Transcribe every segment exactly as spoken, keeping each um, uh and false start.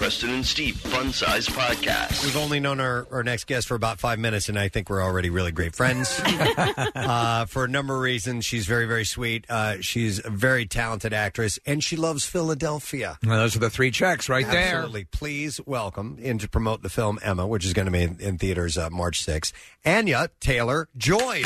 Preston and Steve Fun Size Podcast. We've only known our, our next guest for about five minutes, and I think we're already really great friends. uh, for a number of reasons, she's very, very sweet. Uh, she's a very talented actress, and she loves Philadelphia. Well, those are the three checks right there. Absolutely. Please welcome in to promote the film Emma, which is going to be in, in theaters uh, March sixth, Anya Taylor-Joy.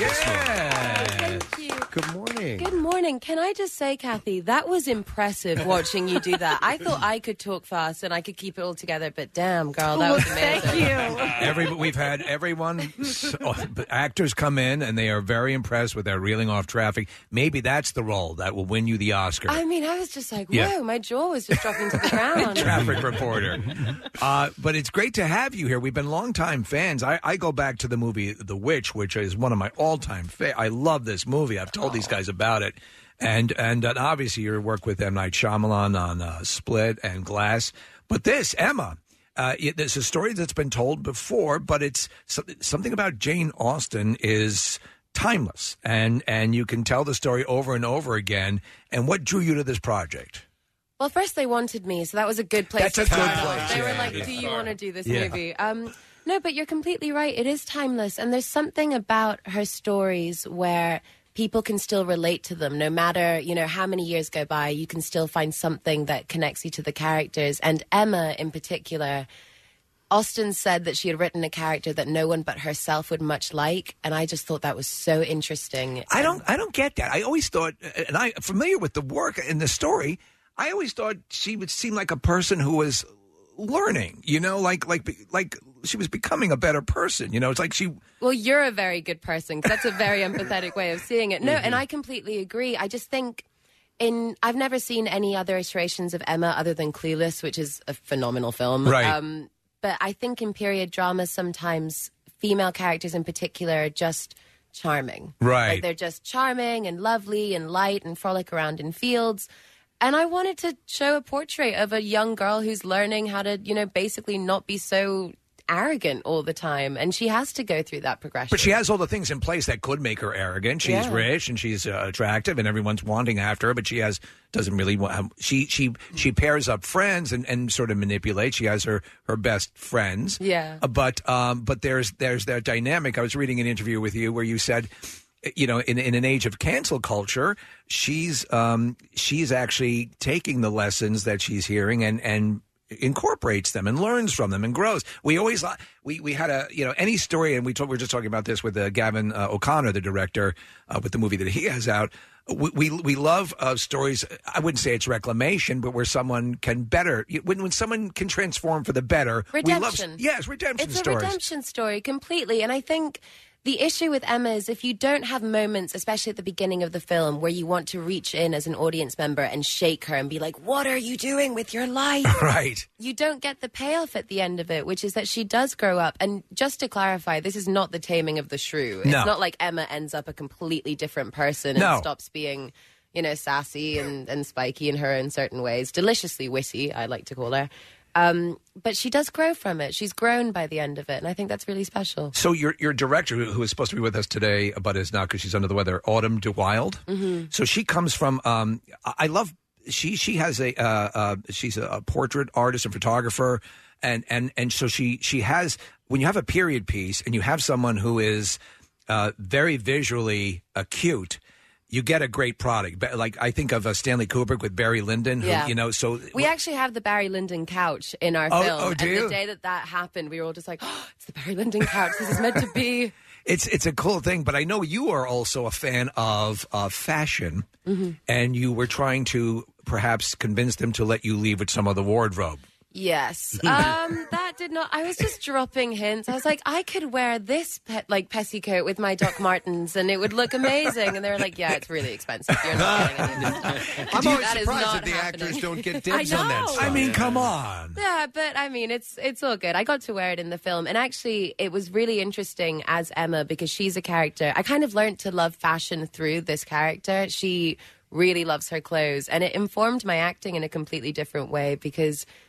Thank you. Good morning. Good morning. Can I just say, Kathy, that was impressive watching you do that. I thought I could talk fast and I could keep it all together, but damn, girl, that was amazing. Thank you. Every we've had everyone so, actors come in and they are very impressed with their reeling off traffic. Maybe that's the role that will win you the Oscar. I mean, I was just like, whoa, Yeah. my jaw was just dropping to the ground. Traffic reporter. Uh, but it's great to have you here. We've been longtime fans. I, I go back to the movie The Witch, which is one of my all-time fa- I love this movie. I've told these guys about it. And and uh, obviously your work with M. Night Shyamalan on uh, Split and Glass. But this, Emma, uh, it, it's a story that's been told before, but it's so, something about Jane Austen is timeless. And, and you can tell the story over and over again. And what drew you to this project? Well, first they wanted me, so that was a good place That's to a good start off. place, They yeah, were like, yeah. do you want to do this Yeah. movie? Um, no, but you're completely right. It is timeless, and there's something about her stories where people can still relate to them. No matter, you know, how many years go by, you can still find something that connects you to the characters. And Emma, in particular, Austen said that she had written a character that no one but herself would much like, and I just thought that was so interesting. I don't I don't get that. I always thought, and I'm familiar with the work in the story, I always thought she would seem like a person who was learning, you know, like like like she was becoming a better person. You know, it's like she... Well, you're a very good person, 'cause that's a very empathetic way of seeing it. No, and I completely agree. I just think in I've never seen any other iterations of Emma other than Clueless, which is a phenomenal film. Right. Um, but I think in period dramas, sometimes female characters in particular are just charming. Right. Like they're just charming and lovely and light and frolic around in fields. And I wanted to show a portrait of a young girl who's learning how to, you know, basically not be so arrogant all the time. And she has to go through that progression. But she has all the things in place that could make her arrogant. She's Yeah. rich and she's uh, attractive and everyone's wanting after her, but she has doesn't really want she she she pairs up friends and, and sort of manipulates. She has her, her best friends. Yeah. Uh, but um but there's there's that dynamic. I was reading an interview with you where you said, you know, in in an age of cancel culture, she's um she's actually taking the lessons that she's hearing and and incorporates them and learns from them and grows. We always we we had a you know any story, and we talk, we were just talking about this with uh, Gavin uh, O'Connor, the director, uh, with the movie that he has out. We we, we love uh, stories. I wouldn't say it's reclamation, but where someone can better when when someone can transform for the better. Redemption. We love, yes, redemption it's stories. a redemption story completely. And I think the issue with Emma is if you don't have moments, especially at the beginning of the film, where you want to reach in as an audience member and shake her and be like, what are you doing with your life? Right. You don't get the payoff at the end of it, which is that she does grow up. And just to clarify, this is not the Taming of the Shrew. It's No. not like Emma ends up a completely different person and No. stops being, you know, sassy and, and spiky in her in certain ways. Deliciously witty, I like to call her. Um, but she does grow from it. She's grown by the end of it, and I think that's really special. So your your director, who who is supposed to be with us today, but is not because she's under the weather, Autumn de Wilde. Mm-hmm. So she comes from. Um, I I love. She she has a. Uh, uh, she's a portrait artist and photographer, and and and so she she has. When you have a period piece and you have someone who is uh, very visually acute, you get a great product. But like I think of uh, Stanley Kubrick with Barry Lyndon, who, Yeah. you know. So We actually have the Barry Lyndon couch in our Oh, film. oh, do and you? the day that that happened, we were all just like, oh, it's the Barry Lyndon couch. This is meant to be. It's it's a cool thing, but I know you are also a fan of uh, fashion, Mm-hmm. and you were trying to perhaps convince them to let you leave with some of the wardrobe. Yes. Um, that did not. I was just dropping hints. I was like, I could wear this pe- like Pessy coat with my Doc Martens, and it would look amazing. And they were like, yeah, it's really expensive. You're not getting any of this stuff. I'm always That is surprised not that the happening. actors don't get I dibs on that know. stuff. I mean, come on. Yeah, but I mean, it's it's all good. I got to wear it in the film, and actually, it was really interesting as Emma because she's a character. I kind of learned to love fashion through this character. She really loves her clothes, and it informed my acting in a completely different way because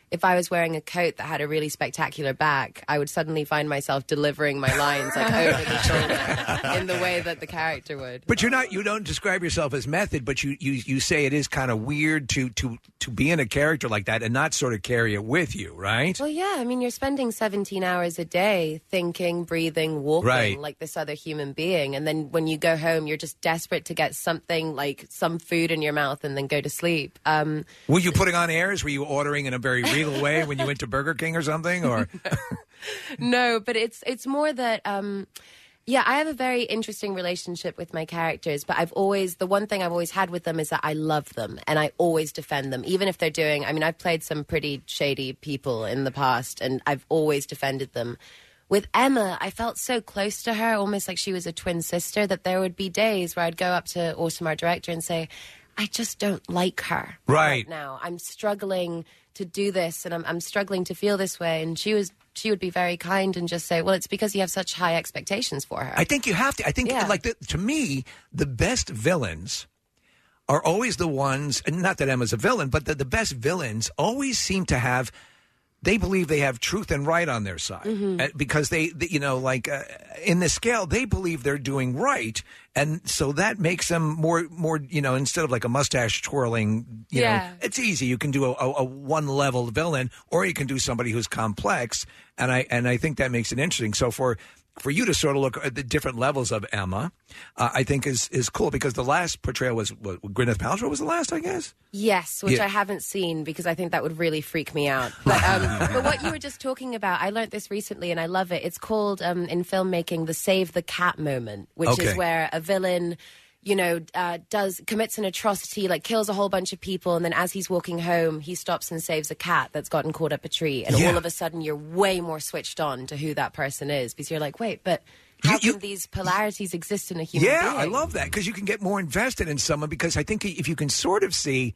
if I was wearing a coat that had a really spectacular back, I would suddenly find myself delivering my lines like over the shoulder in the way that the character would. But you're not. You don't describe yourself as method, but you, you, you say it is kind of weird to, to to be in a character like that and not sort of carry it with you, right? Well, yeah. I mean, you're spending seventeen hours a day thinking, breathing, walking Right. like this other human being, and then when you go home, you're just desperate to get something like some food in your mouth and then go to sleep. Um, Were you putting on airs? Were you ordering in a very regal way when you went to Burger King or something? Or no, but it's it's more that. Um, Yeah, I have a very interesting relationship with my characters, but I've always, the one thing I've always had with them is that I love them and I always defend them, even if they're doing, I mean, I've played some pretty shady people in the past and I've always defended them. With Emma, I felt so close to her, almost like she was a twin sister, that there would be days where I'd go up to Autumn, our director, and say, I just don't like her Right. now. I'm struggling to do this and I'm, I'm struggling to feel this way. And she was, she would be very kind and just say, well, it's because you have such high expectations for her. I think you have to. I think, Yeah. like, the, to me, the best villains are always the ones, and not that Emma's a villain, but the, the best villains always seem to have, they believe they have truth and right on their side. Mm-hmm. Uh, because they, they, you know, like, uh, in the scale, they believe they're doing right. And so that makes them more, more, you know, instead of like a mustache twirling, you Yeah. know, it's easy. You can do a, a, a one-level villain, or you can do somebody who's complex. And I, and I think that makes it interesting. So for, for you to sort of look at the different levels of Emma, uh, I think is is cool, because the last portrayal was, what, Gwyneth Paltrow was the last, I guess? Yes, which Yeah. I haven't seen because I think that would really freak me out. But, um, but what you were just talking about, I learned this recently and I love it. It's called, um, in filmmaking, the save the cat moment, which Okay. is where a villain, you know, uh, does commits an atrocity, like kills a whole bunch of people, and then as he's walking home, he stops and saves a cat that's gotten caught up a tree, and Yeah. all of a sudden you're way more switched on to who that person is because you're like, wait, but how You- you- can these polarities exist in a human Yeah, being? I love that, because you can get more invested in someone, because I think if you can sort of see,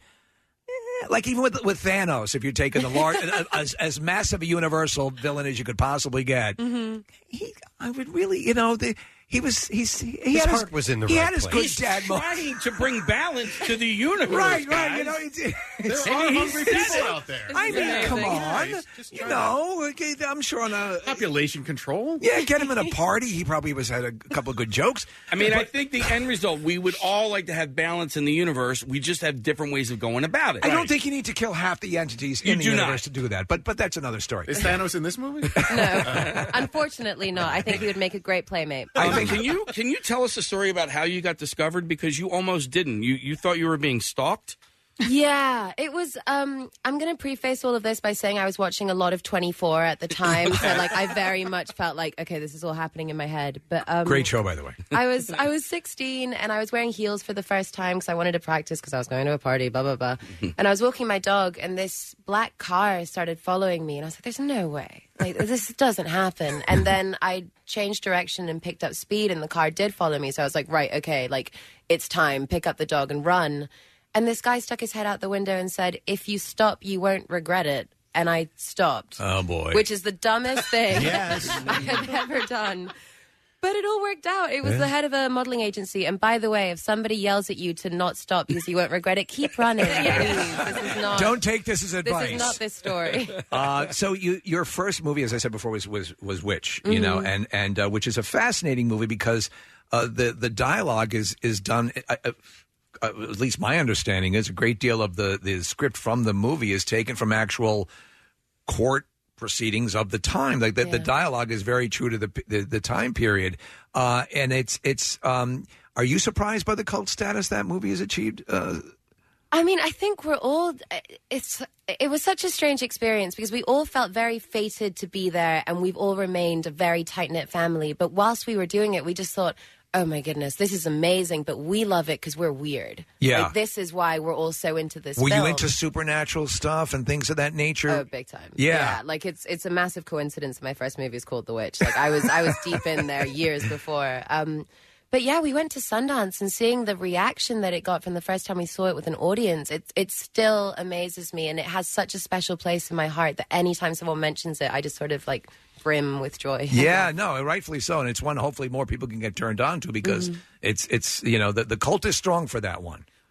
eh, like even with with Thanos, if you're taking the large, as, as massive a universal villain as you could possibly get, Mm-hmm. he, I would really, you know, the, he was, he's, he His had heart was in the he right had his place. good He's dad moment. trying to bring balance to the universe. Right, right. guys. You know, it's, There it's, are he's- hungry he's- people out there. I mean, amazing. come Yeah, on, he's just you trying know, okay, I'm sure on a Population control. yeah, get him in a party. He probably was had a couple of good jokes. I mean, I think the end result, we would all like to have balance in the universe. We just have different ways of going about it. I don't think you need to kill half the entities in You the do not. universe to do that, but but that's another story. Is Thanos in this movie? No, unfortunately not. I think he would make a great playmate. Um, can you can you tell us a story about how you got discovered? Because you almost didn't. You you thought you were being stalked. Yeah, it was. Um, I'm going to preface all of this by saying I was watching a lot of twenty-four at the time, so like I very much felt like, okay, this is all happening in my head. But um, Great show, by the way. I was I was sixteen and I was wearing heels for the first time because I wanted to practice because I was going to a party, blah blah blah. And I was walking my dog, and this black car started following me, and I was like, "There's no way, like this doesn't happen." And then I changed direction and picked up speed, and the car did follow me. So I was like, "Right, okay, like it's time. Pick up the dog and run." And this guy stuck his head out the window and said, "If you stop, you won't regret it." And I stopped. Oh boy. Which is the dumbest thing Yes. I have ever done. But it all worked out. It was the head of a modeling agency. And by the way, if somebody yells at you to not stop because you won't regret it, keep running, please. This is not. Don't take this as This advice. is not this story. Uh, so you, your first movie, as I said before, was was, was Witch, you know, Mm-hmm. and and uh, which is a fascinating movie because uh, the the dialogue is is done. Uh, uh, uh, at least my understanding is a great deal of the the script from the movie is taken from actual court proceedings of the time. Like the, the Yeah. dialogue is very true to the the, the time period, uh, and it's it's. Um, are you surprised by the cult status that movie has achieved? Uh, I mean, I think we're all. It's. It was such a strange experience because we all felt very fated to be there, and we've all remained a very tight knit family. But whilst we were doing it, we just thought, "Oh my goodness, this is amazing!" But we love it because we're weird. Yeah. like, this is why we're all so into this. were you film. into supernatural stuff and things of that nature? Oh, big time. Yeah. like it's it's a massive coincidence. My first movie is called The Witch. Like I was I was deep in there years before. Um, but yeah, we went to Sundance and seeing the reaction that it got from the first time we saw it with an audience, it it still amazes me, and it has such a special place in my heart that anytime someone mentions it, I just sort of like brim with joy. Yeah, no, rightfully so, and it's one hopefully more people can get turned on to because Mm-hmm. it's it's you know the the cult is strong for that one.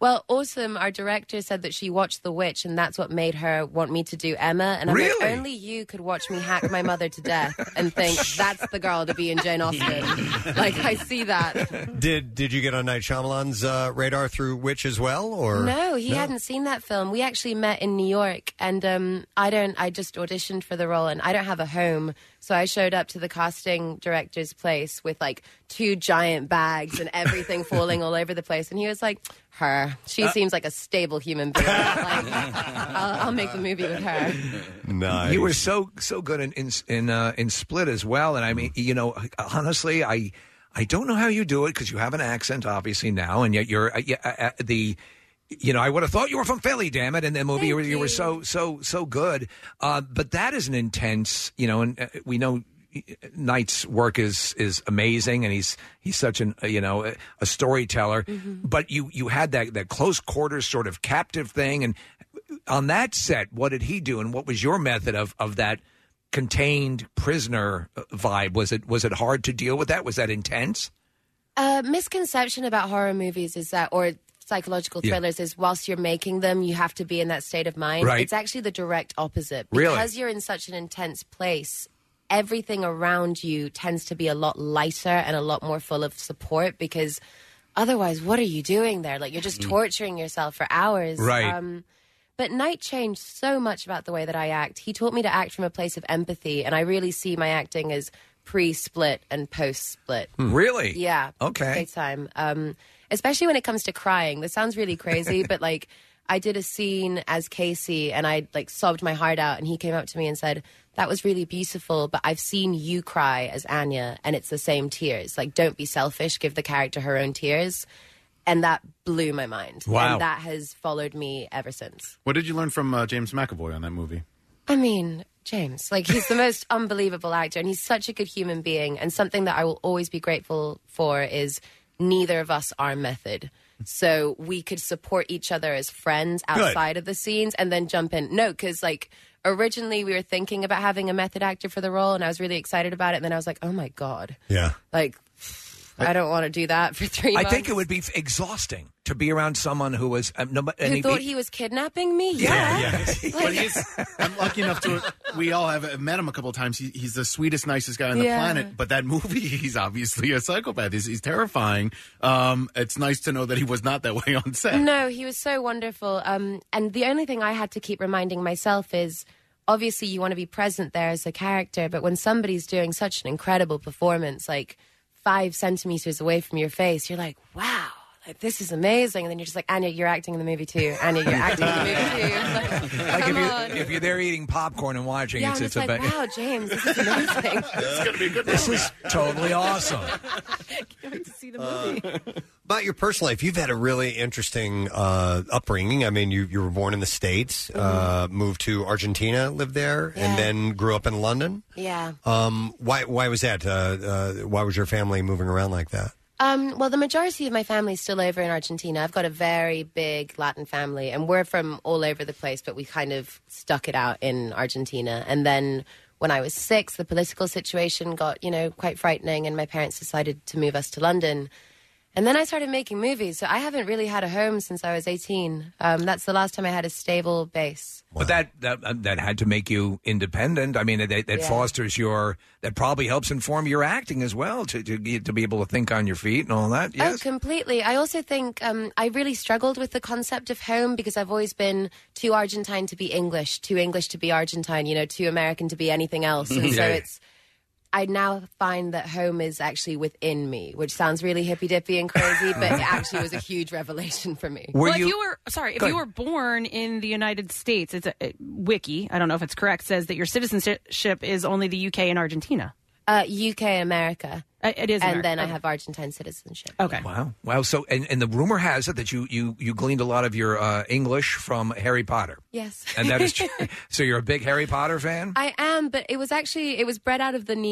Well, Awesome, our director, said that she watched The Witch, and that's what made her want me to do Emma. And I'm Really? like, only you could watch me hack my mother to death and think, that's the girl to be in Jane Austen. Like, I see that. Did Did you get on Night Shyamalan's uh, radar through Witch as well? Or No, he hadn't seen that film. We actually met in New York, and um, I don't. I just auditioned for the role, and I don't have a home. So I showed up to the casting director's place with like two giant bags and everything falling all over the place. And he was like, her. She uh, seems like a stable human being. Like, I'll, I'll make the movie with her. Nice. You were so so good in in in, uh, in Split as well. And I mean, you know, honestly, I I don't know how you do it because you have an accent, obviously, now. And yet you're uh, uh, the... You know, I would have thought you were from Philly, damn it. In the movie, you were, you were so, so, so good. Uh, but that is an intense, you know, and uh, we know Knight's work is is amazing, and he's he's such an, uh, you know, a, a storyteller. Mm-hmm. But you, you had that, that close quarters sort of captive thing. And on that set, what did he do? And what was your method of, of that contained prisoner vibe? Was it was it hard to deal with that? Was that intense? Uh, misconception about horror movies is that, or psychological thrillers, yeah. is whilst you're making them, you have to be in that state of mind. Right. It's actually the direct opposite. Really? Because you're in such an intense place, everything around you tends to be a lot lighter and a lot more full of support, because otherwise, what are you doing there? Like, you're just mm. torturing yourself for hours. Right. Um, but Night changed so much about the way that I act. He taught me to act from a place of empathy, and I really see my acting as pre-split and post-split. Really? Yeah. Okay. Big time. Um, especially when it comes to crying. This sounds really crazy, but like, I did a scene as Casey, and I like sobbed my heart out, and he came up to me and said, that was really beautiful, but I've seen you cry as Anya, and it's the same tears. Like, don't be selfish, give the character her own tears. And that blew my mind. Wow. And that has followed me ever since. What did you learn from uh, James McAvoy on that movie? I mean, James, like, he's the most unbelievable actor, and he's such a good human being. And something that I will always be grateful for is neither of us are method. So we could support each other as friends outside Good. Of the scenes and then jump in. No, because, like, originally we were thinking about having a method actor for the role, and I was really excited about it. And then I was like, oh, my God. Yeah. Like, I don't want to do that for three months. I think it would be f- exhausting to be around someone who was... Um, no, who and thought he, he was kidnapping me? Yeah. Yeah. yeah. But he's, I'm lucky enough to... We all have met him a couple of times. He, he's the sweetest, nicest guy on the Yeah. planet. But that movie, he's obviously a psychopath. He's, he's terrifying. Um, it's nice to know that he was not that way on set. No, he was so wonderful. Um, and the only thing I had to keep reminding myself is, obviously you want to be present there as a character, but when somebody's doing such an incredible performance, like five centimeters away from your face, you're like, wow, like, this is amazing. And then you're just like, Anya, you're acting in the movie too. Anya, you're acting in the movie too. Like, like come if, on. you, if you're there eating popcorn and watching, Yeah, it's, and it's, it's, a like, ba- wow, James, this is amazing. This is going to be a good This movie. is totally awesome. Can't wait to see the movie. About your personal life, you've had a really interesting uh, upbringing. I mean, you you were born in the States, mm-hmm. uh, moved to Argentina, lived there, Yeah. and then grew up in London. Yeah. Um, why why was that? Uh, uh, why was your family moving around like that? Um, well, the majority of my family is still over in Argentina. I've got a very big Latin family, and we're from all over the place, but we kind of stuck it out in Argentina. And then when I was six, the political situation got, you know, quite frightening, and my parents decided to move us to London. And then I started making movies, so I haven't really had a home since I was eighteen. Um, that's the last time I had a stable base. But that, that that had to make you independent. I mean, that, that Yeah. fosters your... That probably helps inform your acting as well, to, to, get- to be able to think on your feet and all that. Yes? Oh, completely. I also think um, I really struggled with the concept of home because I've always been too Argentine to be English, too English to be Argentine, you know, too American to be anything else. And so Yeah. it's... I now find that home is actually within me, which sounds really hippy-dippy and crazy, but it actually was a huge revelation for me. Were well, you... if you were sorry, if Go you ahead. were born in the United States, it's a, a wiki. I don't know if it's correct. Says that your citizenship is only the U K and Argentina. Uh, U K, America. Uh, it is, And America. then I Okay. have Argentine citizenship. Okay. Wow. Wow. So, and, and the rumor has it that you, you, you gleaned a lot of your uh, English from Harry Potter. Yes. And that is true. So you're a big Harry Potter fan? I am, but it was actually, it was bred out of the need.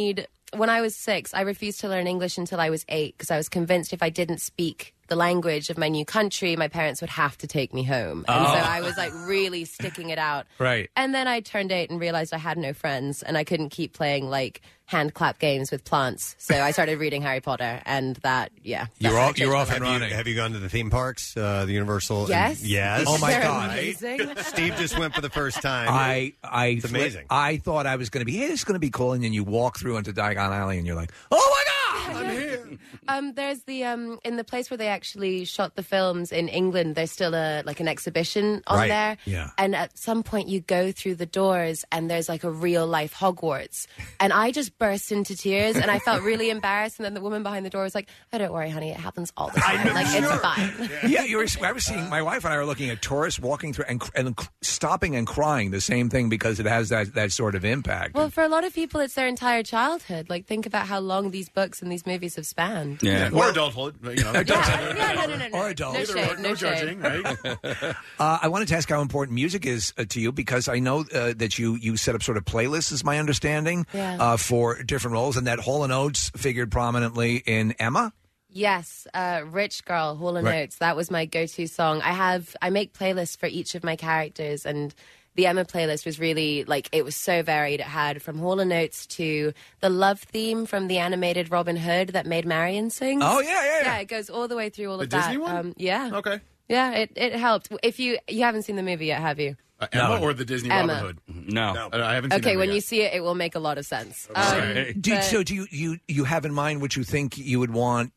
when I was six, I refused to learn English until I was eight because I was convinced if I didn't speak the language of my new country, my parents would have to take me home. And Oh. so I was like really sticking it out. Right. And then I turned eight and realized I had no friends and I couldn't keep playing like hand clap games with plants. So I started reading Harry Potter, and that, yeah. You're that all- changed you're my off life. and Have running. you, have you gone to the theme parks, uh, the Universal? Yes. Yes. Oh, my They're God. amazing. Steve just went for the first time. I, I, It's amazing. I thought I was going to be, hey, it's going to be cool. And then you walk through into Diagon Alley and you're like, oh my God, I'm here. Um, there's the um, in the place where they actually shot the films in England. There's still a like an exhibition on Right. there. Yeah. And at some point, you go through the doors, and there's like a real life Hogwarts. And I just burst into tears, and I felt really embarrassed. And then the woman behind the door was like, "Oh, don't worry, honey, it happens all the time. Like it's fine." Yeah, you were. I was seeing my wife and I were looking at tourists walking through and, and stopping and crying the same thing because it has that that sort of impact. Well, for a lot of people, it's their entire childhood. Like, think about how long these books and these movies have spanned. Yeah. Or adulthood, you know. Yeah, yeah, no, no, no, no. Or adults. No Either shade, or, no, no shade. judging, right? Uh, I wanted to ask how important music is uh, to you because I know uh, that you you set up sort of playlists, is my understanding, Yeah. uh, for different roles, and that Hall and Oates figured prominently in Emma. Yes, uh, Rich Girl, Hall and Right. Oates. That was my go-to song. I have, I make playlists for each of my characters, and the Emma playlist was really, like, it was so varied. It had from Hall and Oates to the love theme from the animated Robin Hood that Maid Marian sings. Oh, yeah, yeah, yeah. Yeah, it goes all the way through all The of that. Disney one? Um, yeah. Okay. Yeah, it, it helped. If you, you haven't seen the movie yet, have you? Uh, Emma No. or the Disney Emma. Robin Hood? No. Uh, I haven't seen Okay, Emma when yet. you see it, it will make a lot of sense. Um, Right. Do you, but- so do you, you you have in mind what you think you would want?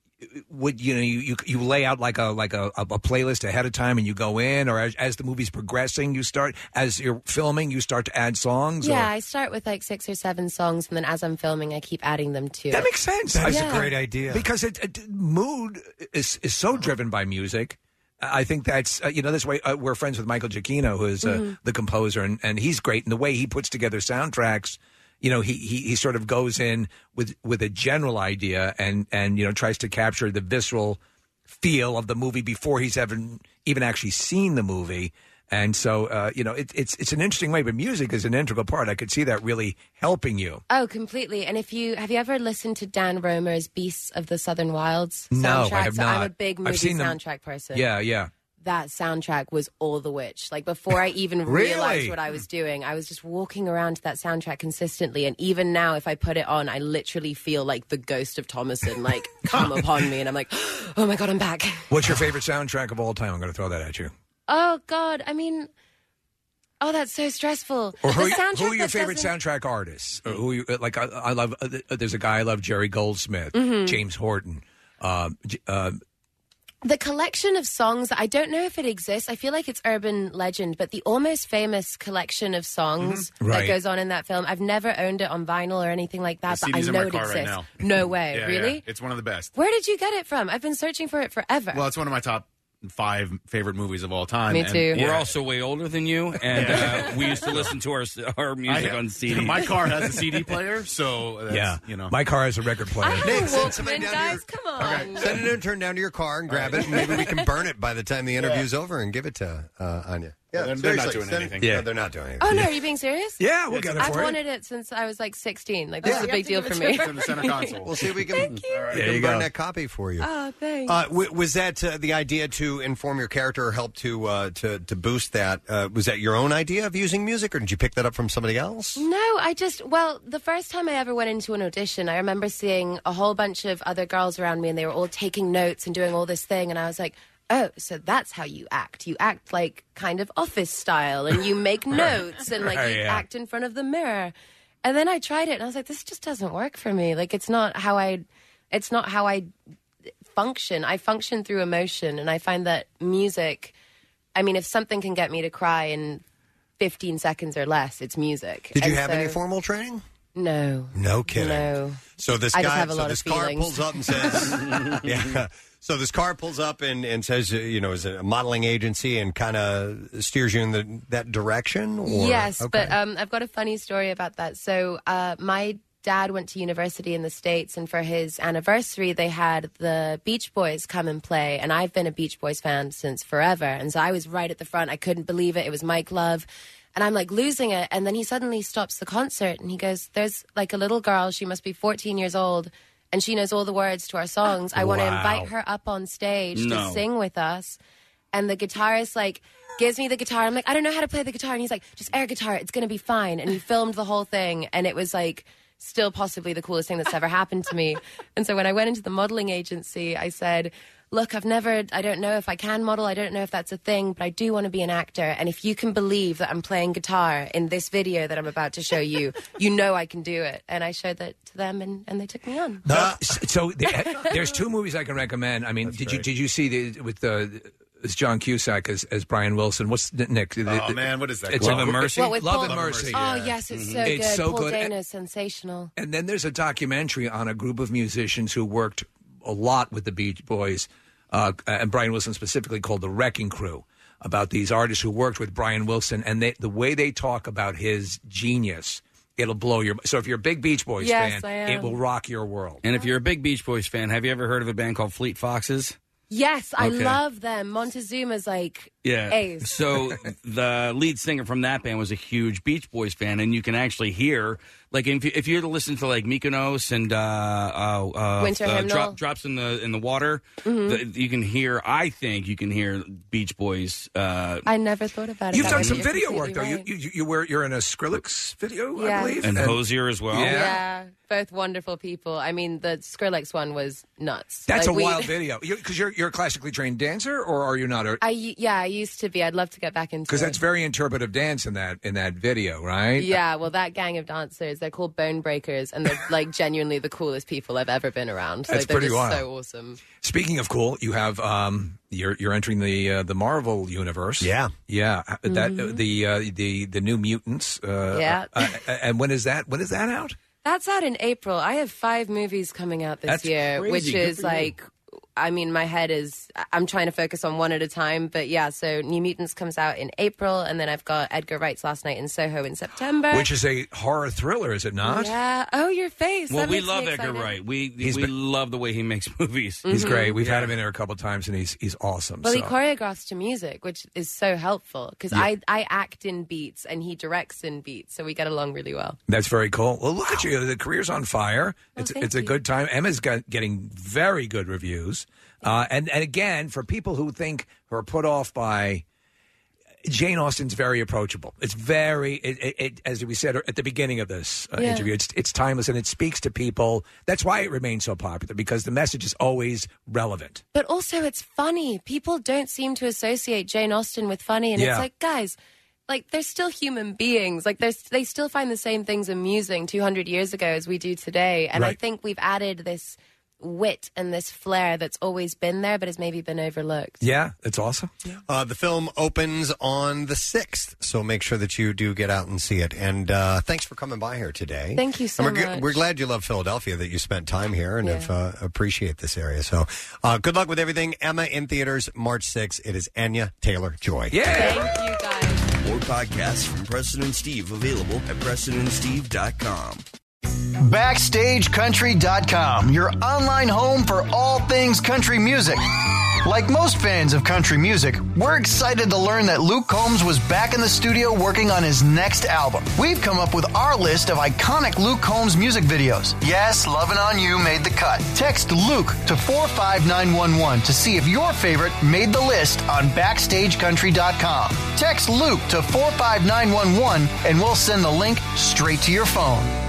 Would you know you, you you lay out like a like a, a playlist ahead of time and you go in, or as, as the movie's progressing, you start as you're filming, you start to add songs. Yeah, or? I start with like six or seven songs, and then as I'm filming, I keep adding them to That it. makes sense. That's Yeah. a great idea. Because it, it, mood is is so driven by music. I think that's uh, you know this way uh, we're friends with Michael Giacchino, who is uh, Mm-hmm. the composer, and, and he's great. And the way he puts together soundtracks, you know, he, he he sort of goes in with with a general idea and and you know tries to capture the visceral feel of the movie before he's ever even actually seen the movie. And so, uh, you know, it, it's it's an interesting way, but music is an integral part. I could see that really helping you. Oh, completely. And if you have you ever listened to Dan Romer's Beasts of the Southern Wilds soundtrack? No, I have So I'm a not. big I've movie seen them. soundtrack person. Yeah, yeah. That soundtrack was all the witch. Like before I even Really? realized what I was doing, I was just walking around to that soundtrack consistently. And even now, if I put it on, I literally feel like the ghost of Thomason like come upon me, and I'm like, oh my god, I'm back. What's your favorite soundtrack of all time? I'm going to throw that at you. Oh god, I mean. Oh, that's so stressful. Or who, The soundtrack who are your that favorite doesn't- soundtrack artists? Or who you, like? I, I love. Uh, there's a guy I love, Jerry Goldsmith, Mm-hmm. James Horton. Um, J- uh, The collection of songs, I don't know if it exists. I feel like it's urban legend, but the Almost Famous collection of songs Mhm. Right. that goes on in that film, I've never owned it on vinyl or anything like that, The but I C D's in know my it car right exists. now. No way. Yeah, really? yeah. It's one of the best. Where did you get it from? I've been searching for it forever. Well, it's one of my top five favorite movies of all time. Me and- too. We're yeah. also way older than you, and uh, we used to listen to our our music I- on C D. My car has a C D player, so that's, yeah, you know. my car has a record player. I have Nick, a send somebody Walkman, down to guys. your- Come on. Send it in, turn down to your car and grab it, and maybe we can burn it by the time the interview's over and give it to uh, Anya. Yeah, They're- they're not seriously, doing send it- anything. Yeah, Yeah. they're not doing anything. Oh, no, are you being serious? Yeah, we'll get it I've for you. wanted it since I was like sixteen. Like, this Yeah. is a You big deal for me. It's in the center console. We'll see if we can, we There can you burn go. that copy for you. Oh, thanks. Uh, w- was that uh, the idea to inform your character or help to uh, to to boost that? Uh, was that your own idea of using music, or did you pick that up from somebody else? No, I just, well, the first time I ever went into an audition, I remember seeing a whole bunch of other girls around me, and they were all taking notes and doing all this thing, and I was like, oh, so that's how you act. You act like kind of office style, and you make notes, and like Right, you yeah. act in front of the mirror. And then I tried it, and I was like, this just doesn't work for me. Like, it's not how I, it's not how I function. I function through emotion, and I find that music, I mean, if something can get me to cry in fifteen seconds or less, it's music. Did you And have so- any formal training? No. No kidding. No. So this I guy, just have a so lot this of car feelings. pulls up and says, "Yeah." So this car pulls up and, and says, uh, you know, is it a modeling agency and kind of steers you in the, that direction? Or? Yes, Okay. but um, I've got a funny story about that. So uh, my dad went to university in the States, and for his anniversary, they had the Beach Boys come and play. And I've been a Beach Boys fan since forever. And so I was right at the front. I couldn't believe it. It was Mike Love. And I'm like losing it. And then he suddenly stops the concert and he goes, there's like a little girl. She must be fourteen years old. And she knows all the words to our songs. I want to Wow. invite her up on stage No. to sing with us. And the guitarist like gives me the guitar. I'm like, I don't know how to play the guitar. And he's like, just air guitar. It's going to be fine. And he filmed the whole thing. And it was like still possibly the coolest thing that's ever happened to me. And so when I went into the modeling agency, I said, look, I've never, I don't know if I can model. I don't know if that's a thing, but I do want to be an actor. And if you can believe that I'm playing guitar in this video that I'm about to show you, you know I can do it. And I showed that to them and, and they took me on. Uh, so there, there's two movies I can recommend. I mean, That's did great. you did you see the with the it's John Cusack as, as Brian Wilson? What's the, Nick? The, Oh, the- man, what is that It's called? Love and Mercy? What, with Love Paul- and Mercy. Oh, yes, it's so It's good. so Paul good. Dano is sensational. And then there's a documentary on a group of musicians who worked a lot with the Beach Boys, uh, and Brian Wilson specifically, called The Wrecking Crew, about these artists who worked with Brian Wilson. And they, the way they talk about his genius, it'll blow your... So if you're a big Beach Boys Yes, fan, I am. it will rock your world. And if you're a big Beach Boys fan, have you ever heard of a band called Fleet Foxes? Yes, I Okay. love them. Montezuma's like Yeah. ace. So the lead singer from that band was a huge Beach Boys fan, and you can actually hear, like, if you, if you were to listen to like Mykonos and uh, uh, uh, Winter uh, Hymnal. drop, drops in the in the water, the, you can hear. I think you can hear Beach Boys. Uh, I never thought about it. You've that done way. some You're video work, completely though. right. You, you, you were, you're in a Skrillex video, I Yeah. believe? and Hosier as well. Yeah. Yeah, both wonderful people. I mean, the Skrillex one was nuts. That's Like, a we- wild video. Because you're, you're a classically trained dancer, or are you not? I yeah, I used to be. I'd love to get back into it. Because that's very interpretive dance in that in that video, right? Yeah, well, that gang of dancers, they're called Bone Breakers, and they're like genuinely the coolest people I've ever been around. That's like, they're pretty just wild. so awesome. Speaking of cool, you have um, you're you're entering the uh, the Marvel universe. Yeah. yeah. Uh, That uh, the uh, the the New Mutants. Uh, Mm-hmm. Yeah. uh, uh, and when is that? When is that out? That's out in April. I have five movies coming out this That's year, crazy. which Good is for you. like, I mean, my head is, I'm trying to focus on one at a time. But yeah, so New Mutants comes out in April, and then I've got Edgar Wright's Last Night in Soho in September. Which is a horror thriller, is it not? Yeah. Oh, your face. Well, That we makes me love Edgar excited. Wright. We He's we been- love the way he makes movies. He's great. Mm-hmm. We've had him in there a couple times, and he's he's awesome. Well, so. he choreographs to music, which is so helpful because I, I act in beats and he directs in beats, so we get along really well. That's very cool. Well, look at you. The career's on fire. It's thank it's a you. good time. Emma's got, getting very good reviews. Uh, and, and again, for people who think who are put off by Jane Austen's very approachable. It's very, it, it, it, as we said at the beginning of this uh, Yeah. interview, it's it's timeless and it speaks to people. That's why it remains so popular, because the message is always relevant. But also, it's funny. People don't seem to associate Jane Austen with funny, and Yeah. it's like, guys, like they're still human beings. Like they're, they still find the same things amusing two hundred years ago as we do today. And I Right. think we've added this wit and this flair that's always been there, but has maybe been overlooked. Yeah, it's awesome. Uh, the film opens on the sixth, so make sure that you do get out and see it. And uh, thanks for coming by here today. Thank you so And we're, g- much. we're glad you love Philadelphia, that you spent time here and Yeah. have, uh, appreciate this area. So uh, good luck with everything. Emma in theaters March sixth. It is Anya Taylor-Joy. Yeah. Thank you, guys. More podcasts from Preston and Steve available at preston and steve dot com. Backstage Country dot com, your online home for all things country music. Like most fans of country music, we're excited to learn that Luke Combs was back in the studio working on his next album. We've come up with our list of iconic Luke Combs music videos. Yes, Lovin' On You made the cut. Text Luke to four five nine one one to see if your favorite made the list on Backstage Country dot com. Text Luke to four five nine one one and we'll send the link straight to your phone.